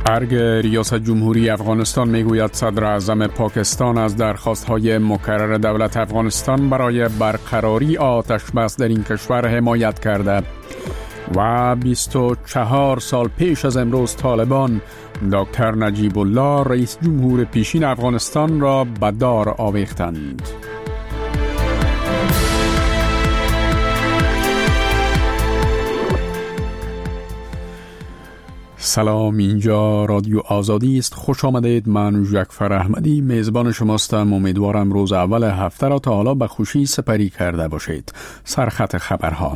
ارگ ریاست جمهوری افغانستان میگوید صدر اعظم پاکستان از درخواست‌های مکرر دولت افغانستان برای برقراری آتش بس در این کشور حمایت کرده و 24 سال پیش از امروز طالبان دکتر نجیب الله رئیس جمهور پیشین افغانستان را به دار آویختند. سلام، اینجا رادیو آزادی است. خوش آمدید. من جعفر احمدی میزبان شماستم. امیدوارم روز اول هفته را تا حالا به خوشی سپری کرده باشید. سرخط خبرها.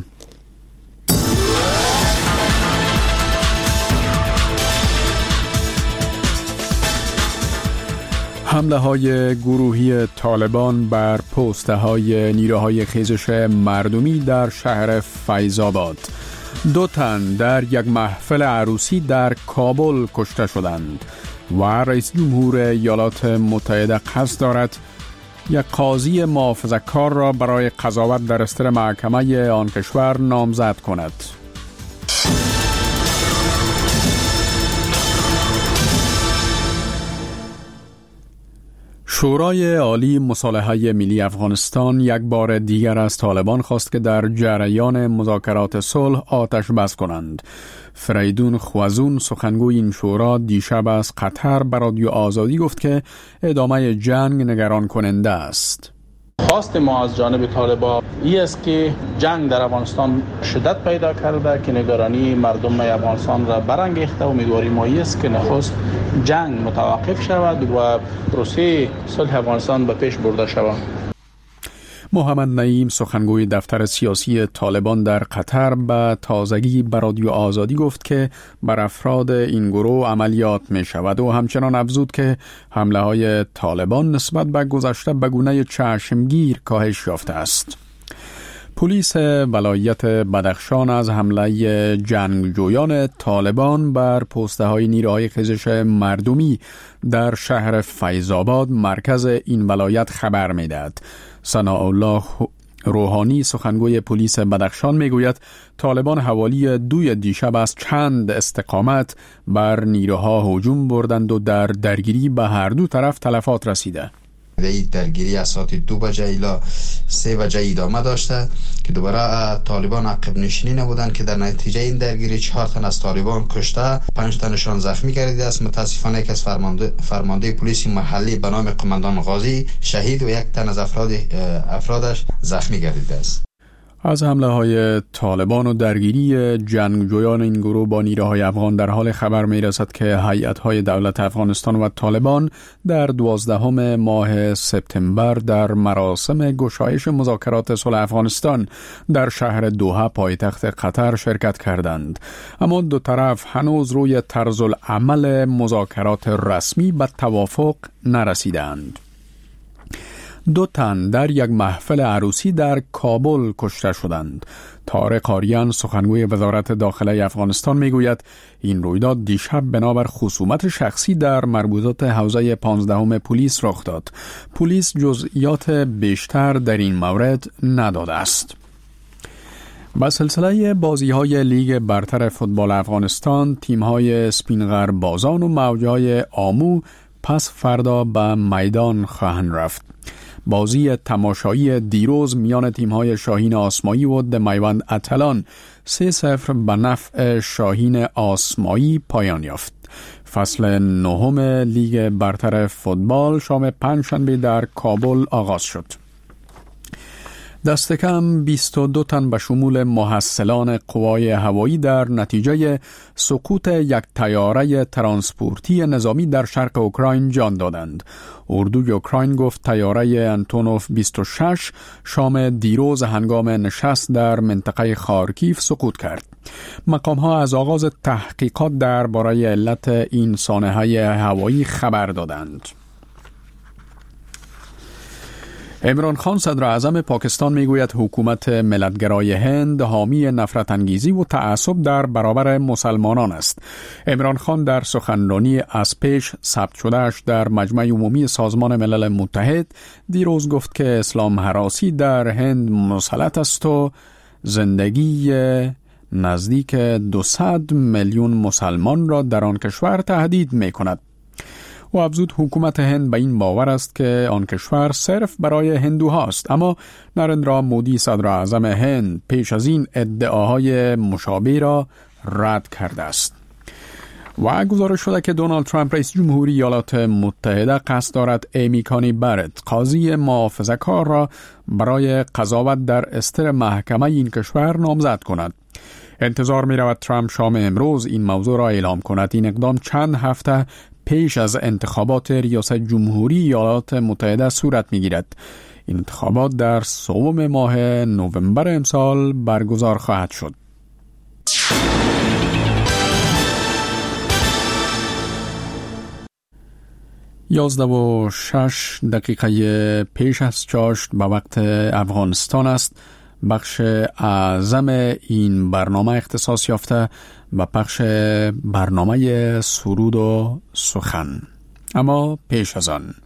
حمله های گروهی طالبان بر پسته های نیروهای خیزش مردمی در شهر فیض آباد. 2 تن در یک محفل عروسی در کابل کشته شدند و رئیس جمهور ایالات متحده قصد دارد یک قاضی محافظه‌کار را برای قضاوت در استر محکمه آن کشور نامزد کند. شورای عالی مصالحه ملی افغانستان یک بار دیگر از طالبان خواست که در جریان مذاکرات صلح آتش بس کنند. فریدون خوازون سخنگوی این شورا دیشب از قطر به رادیو آزادی گفت که ادامه جنگ نگران کننده است. خواست ما از جانب طالبان این است که جنگ در افغانستان شدت پیدا کرده که نگرانی مردم افغانستان را برانگیخته. امیدواری ما است که نخست جنگ متوقف شود و پروسه صلح افغانستان به پیش برده شود. محمد نعیم سخنگوی دفتر سیاسی طالبان در قطر به تازگی به رادیو آزادی گفت که بر افراد این گروه عملیات می شود و همچنان افزود که حمله های طالبان نسبت به گذشته به گونه چشمگیر کاهش یافته است. پلیس ولایت بدخشان از حمله جنگجویان طالبان بر پسته های نیروهای خیزش مردمی در شهر فیض آباد مرکز این ولایت خبر می دهد. ثناءالله روحانی سخنگوی پلیس بدخشان میگوید طالبان حوالی 2 دیشب از چند استقامت بر نیروها هجوم بردند و در درگیری به هر دو طرف تلفات رسیده. این درگیری از ساعت 2 بجه الی 3 بجه ادامه داشته که دوباره طالبان عقب نشینی نبودند که در نتیجه این درگیری 4 تن از طالبان کشته، 5 تنشان زخمی گردیده است. متاسفانه یک از فرمانده پلیس محلی به نام قماندان غازی شهید و 1 تن از افرادش زخمی گردیده است. از حمله های طالبان و درگیری جنگجویان این گروه با نیروهای افغان در حال خبر می رسد که هیئت‌های دولت افغانستان و طالبان در 12 ماه سپتامبر در مراسم گشایش مذاکرات صلح افغانستان در شهر دوحه پایتخت قطر شرکت کردند. اما دو طرف هنوز روی طرز العمل مذاکرات رسمی به توافق نرسیدند. 2 تن در یک محفل عروسی در کابل کشته شدند. طارق آریان سخنگوی وزارت داخله افغانستان میگوید این رویداد دیشب بنابر خصومت شخصی در مربوطات حوزه 15 پلیس رخ داد. پلیس جزئیات بیشتر در این مورد نداده است. با سلسله بازی‌های لیگ برتر فوتبال افغانستان، تیم‌های سپینغر بازان و موج‌های آمو پس فردا به میدان خواهند رفت. بازی تماشایی دیروز میان تیم‌های شاهین آسمایی و دمیوند اتلان 3-0 به نفع شاهین آسمایی پایان یافت. فصل 9 لیگ برتر فوتبال شام پنجشنبه در کابل آغاز شد. دست کم 22 تن به شمول محصلان قوای هوایی در نتیجه سقوط یک طیاره ترانسپورتی نظامی در شرق اوکراین جان دادند. اردوی اوکراین گفت طیاره انتونوف 26 شام دیروز هنگام نشست در منطقه خارکیف سقوط کرد. مقام‌ها از آغاز تحقیقات درباره علت این سانحه هوایی خبر دادند. عمران خان صدر اعظم پاکستان میگوید حکومت ملتگرای هند حامی نفرت انگیزی و تعصب در برابر مسلمانان است. عمران خان در سخنرانی از پیش ثبت شدهش در مجمع عمومی سازمان ملل متحد دیروز گفت که اسلام هراسی در هند مسلط است و زندگی نزدیک 200 میلیون مسلمان را در آن کشور تهدید می کند. و افزود حکومت هند به این باور است که آن کشور صرف برای هندوهاست، اما نریندرا مودی صدر اعظم هند پیش از این ادعاهای مشابه را رد کرده است. و گزارش شده که دونالد ترامپ رئیس جمهوری ایالات متحده قصد دارد ایمی کانی برت قاضی محافظه‌کار را برای قضاوت در استر محکمه این کشور نامزد کند. انتظار می رود ترامپ شام امروز این موضوع را اعلام کند. این اقدام چند هفته پیش از انتخابات ریاست جمهوری ایالات متحده صورت می گیرد. این انتخابات در 3 ماه نوامبر امسال برگزار خواهد شد. 11:06 پیش از چاشت به وقت افغانستان است. بخش اعظم این برنامه اختصاص یافته به پخش برنامه سرود و سخن. اما پیش از آن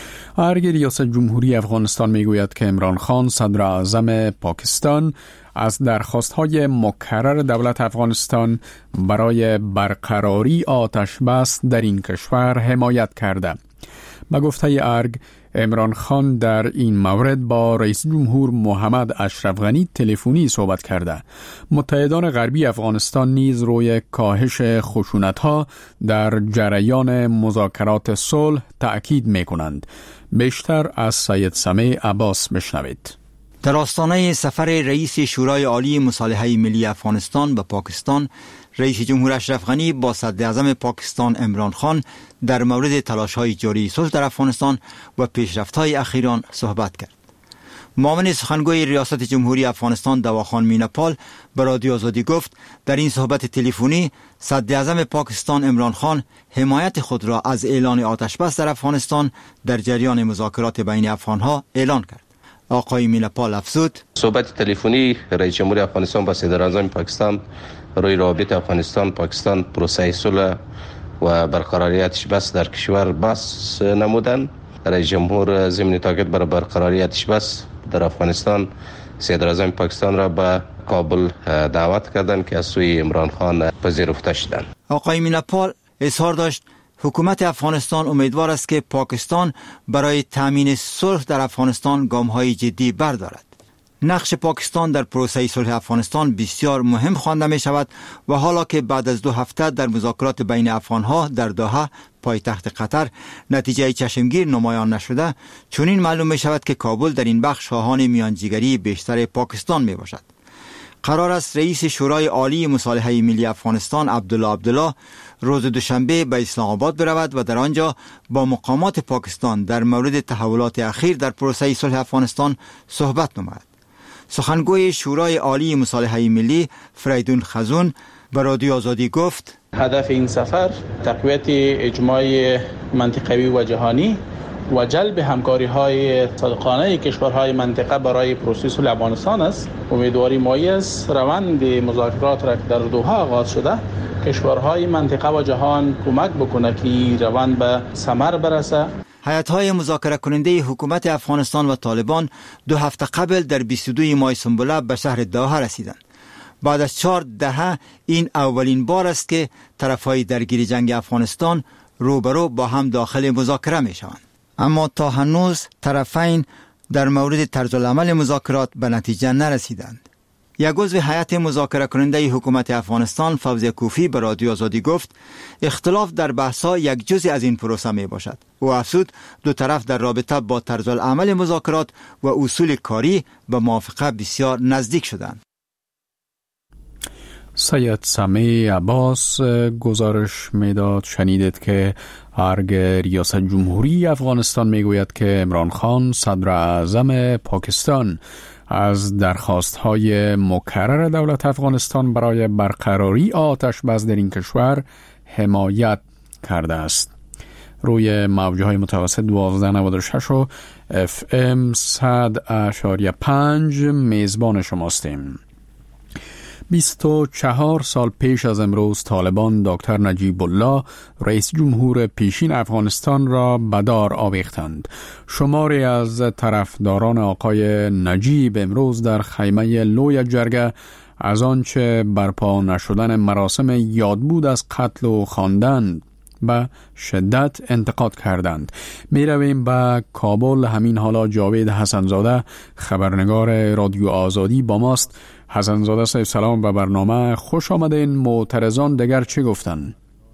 ارگ ریاست جمهوری افغانستان میگوید که عمران خان صدر اعظم پاکستان از درخواست‌های مکرر دولت افغانستان برای برقراری آتش بس در این کشور حمایت کرده. به گفته ارگ، عمران خان در این مورد با رئیس جمهور محمد اشرف غنی تلفنی صحبت کرده. متحدان غربی افغانستان نیز روی کاهش خشونت‌ها در جریان مذاکرات صلح تأکید می‌کنند. بیشتر از سید سمیع عباس بشنوید. در آستانه سفر رئیس شورای عالی مصالحه ملی افغانستان به پاکستان، رئیس جمهور اشرف غنی با صدر اعظم پاکستان عمران خان در مورد تلاش‌های جاری صلح در افغانستان و پیشرفت‌های اخیر آن صحبت کرد. معاون سخنگوی ریاست جمهوری افغانستان دواخان میناپال به رادیو آزادی گفت در این صحبت تلفنی صدر اعظم پاکستان عمران خان حمایت خود را از اعلان آتش بس در افغانستان در جریان مذاکرات بین افغان‌ها اعلان کرد. آقای میناپال افزود صحبت تلفنی رئیس جمهوری افغانستان با صدر اعظم پاکستان روی روابط افغانستان پاکستان پروسه صلح و برقراری آتش بس در کشور بحث نمودند. رئیس جمهور ضمن تاکید بر برقراری آتش بس در افغانستان صدر اعظم پاکستان را به کابل دعوت کردند که از سوی عمران خان پذیرفته شدند. آقای میناپال اظهار داشت حکومت افغانستان امیدوار است که پاکستان برای تامین صلح در افغانستان گام‌های جدی بردارد. نقش پاکستان در پروسه صلح افغانستان بسیار مهم خوانده می شود و حالا که بعد از 2 هفته در مذاکرات بین افغانها در دوحه پایتخت قطر نتیجه چشمگیر نمایان نشده، چنین معلوم می شود که کابل در این بخش خواهان میانجیگری بیشتر پاکستان می باشد. قرار است رئیس شورای عالی مصالحه ملی افغانستان عبدالله روز دوشنبه به اسلام آباد برود و در آنجا با مقامات پاکستان در مورد تحولات اخیر در پروسه صلح افغانستان صحبت نماید. سخنگوی شورای عالی مصالحه ملی فریدون خزون به رادیو آزادی گفت هدف این سفر تقویت اجماع منطقوی و جهانی و جلب همکاری‌های صادقانه کشورهای منطقه برای پروسه صلح افغانستان است. امیدواری مایی است روند مذاکرات را که در دوحه آغاز شده کشورهای منطقه و جهان کمک بکنه که روند به ثمر برسه. هیئت‌های مذاکره کننده حکومت افغانستان و طالبان 2 هفته قبل در 22 ماه سنبله به شهر دوحه رسیدند. بعد از 4 دهه این اولین بار است که طرفهای درگیر جنگ افغانستان روبرو با هم داخل مذاکره می‌شوند. اما تا هنوز طرفین در مورد طرز العمل مذاکرات به نتیجه نرسیدند. یک عضو هیئت مذاکره کننده حکومت افغانستان فوزی کوفی به رادیو آزادی گفت اختلاف در بحث‌ها یک جزء از این پروسه می باشد. او افزود 2 طرف در رابطه با طرز العمل مذاکرات و اصول کاری به موافقه بسیار نزدیک شدند. سید سمیع عباس گزارش میداد. شنیدید که ارگ ریاست جمهوری افغانستان میگوید که عمران خان صدر اعظم پاکستان از درخواست‌های مکرر دولت افغانستان برای برقراری آتش بس در این کشور حمایت کرده است. روی موج‌های متوسط 1296 و FM 100.5 میزبان شماستیم. 24 سال پیش از امروز طالبان دکتر نجیب الله رئیس جمهور پیشین افغانستان را به دار آویختند. شماری از طرفداران آقای نجیب امروز در خیمه لوی جرگه از آنچه برپا نشدن مراسم یاد بود از قتل و خواندن به شدت انتقاد کردند. می رویم به کابل. همین حالا جاوید حسنزاده خبرنگار رادیو آزادی با ماست. حسنزاده صاحب سلام به برنامه، خوش آمدین. معترضان دیگر چی گفتن؟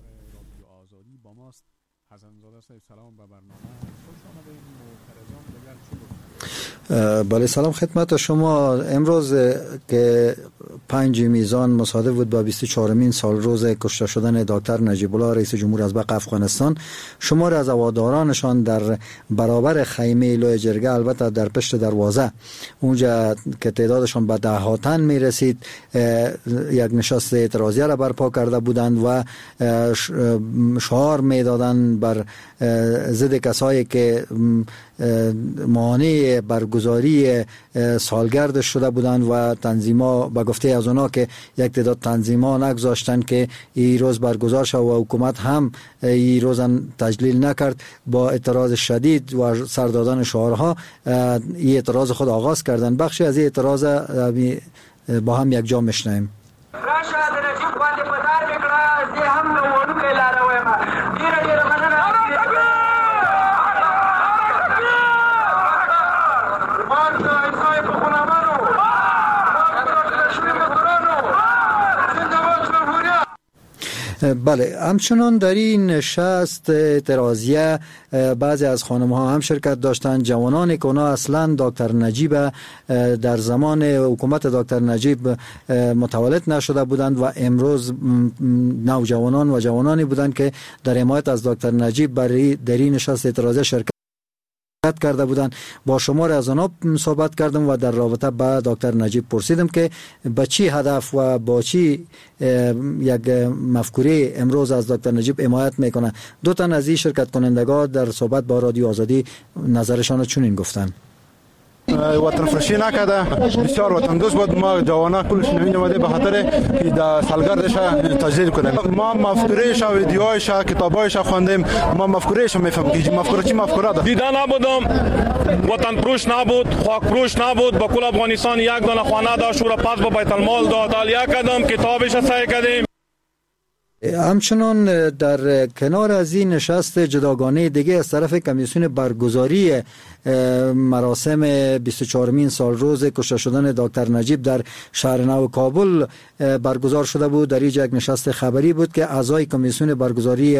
بله سلام خدمت شما. امروز که 5 میزان مصادف بود با 24مین سال روز کشته شدن دکتر نجیب الله رئیس جمهور ازبق افغانستان، شمار از هوادارانشان در برابر خیمه لوی جرگه، البته در پشت دروازه اونجا که تعدادشان به ده‌ها تن میرسید، یک نشست اعتراضیه را برپا کرده بودند و شعار میدادند بر ضد کسایی که مانع برگزاری سالگرد شده بودند و تنظیما به گفته از اونا که یک تعداد تنظیما نگذاشتن که این روز برگزار شد و حکومت هم این روز تجلیل نکرد. با اعتراض شدید و سر دادن شعارها این اعتراض خود آغاز کردند. بخشی از این اعتراض با هم یک جا میشنیم. بله، همچنان در این نشست اعتراضیه بعضی از خانم‌ها هم شرکت داشتند. جوانانی که اونا اصلا دکتر نجیب در زمان حکومت دکتر نجیب متولد نشده بودند و امروز نوجوانان و جوانانی بودند که در حمایت از دکتر نجیب در این نشست اعتراضیه شرکت کرده بودند. با شمار از آنها صحبت کردم و در رابطه با دکتر نجیب پرسیدم که با چی هدف و با چی یک مفکوره امروز از دکتر نجیب حمایت میکنه. دو تن از این شرکت کنندگان در صحبت با رادیو آزادی نظرشان چنین گفتن: وطن فروشی نکرده، بسیار وطن دوست بود. ما جوانا کلش نوین اومده به خاطر که در سالگردش تجلیل کنیم. ما مفکورهش و ویدیوهایش کتابایش خواندیم. ما مفکورهش میفهمیم که مفکوره چی مفکوره ده. دیده نبودم، وطن فروش نبود، خاک فروش نبود. با کل افغانستان یک دانه خانه داشت، او را پس به بیت المال داد. یک قدم کتابش سعی کردیم. همچنان در کنار از این نشست جداگانه دیگه از طرف کمیسیون برگزاری مراسم 24مین سال روز کشته شدن دکتر نجیب در شهر نو کابل برگزار شده بود. در اینجا یک نشست خبری بود که اعضای کمیسیون برگزاری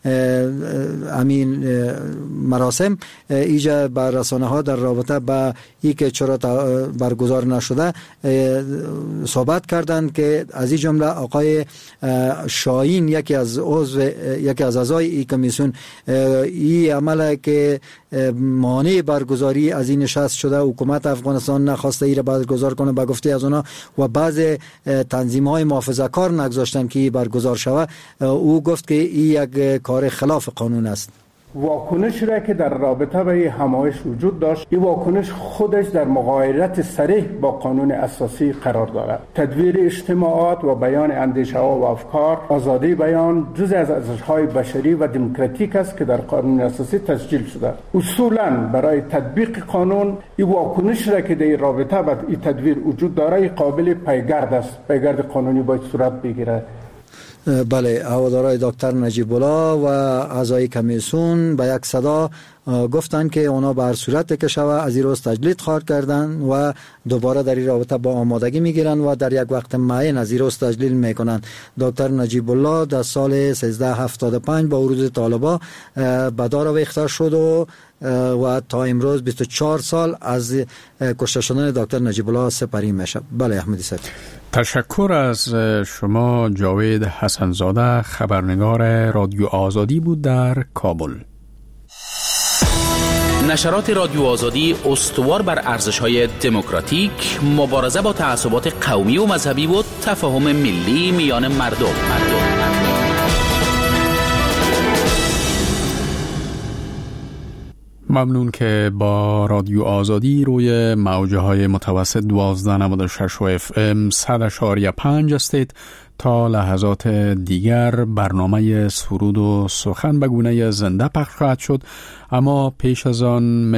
همین مراسم اینجا بر رسانه ها در رابطه با این که چرا برگزار نشده صحبت کردند که از این جمله آقای شاهین یکی از اعضای این کمیسیون این عمله که مانع برگزاری از این نشست شده، حکومت افغانستان نخواسته ای را برگزار کنه به گفته از اونا و بعض تنظیم‌های محافظه‌کار نگذاشتن که برگزار شود. او گفت که این یک کار خلاف قانون است. واکنش را که در رابطه به همایش وجود داشت، این واکنش خودش در مغایرت صریح با قانون اساسی قرار دارد. تدویر اجتماعات و بیان اندیشه ها و افکار، آزادی بیان جزء از ارزش‌های بشری و دموکراتیک است که در قانون اساسی تسجیل شده. اصولاً برای تطبیق قانون این واکنش را که در رابطه با این تدویر وجود دارد قابل پیگرد است. پیگرد قانونی باید صورت بگیرد. بله، هوادارهای دکتر نجیب الله و اعضای کمیسیون به یک صدا گفتند که اونا به هر صورت که شود از این روز تجلیل خواهد کردن و دوباره در این رابطه با آمادگی میگیرن و در یک وقت معین از این روز تجلیل میکنن. دکتر نجیب الله در سال 1375 با ورود طالبان به دار آویخته شد و تا امروز 24 سال از کشته شدن دکتر نجیب الله سپری میشه. بله احمدی صاحب. تشکر از شما. جاوید حسنزاده خبرنگار رادیو آزادی بود در کابل. نشرات رادیو آزادی استوار بر ارزش‌های دموکراتیک، مبارزه با تعصبات قومی و مذهبی و تفاهم ملی میان مردم. ممنون که با رادیو آزادی روی موجه‌های متوسط 1296 و FM 100.5 هستید. تا لحظات دیگر برنامه سرود و سخن به گونه زنده پخش خواهد شد، اما پیش از آن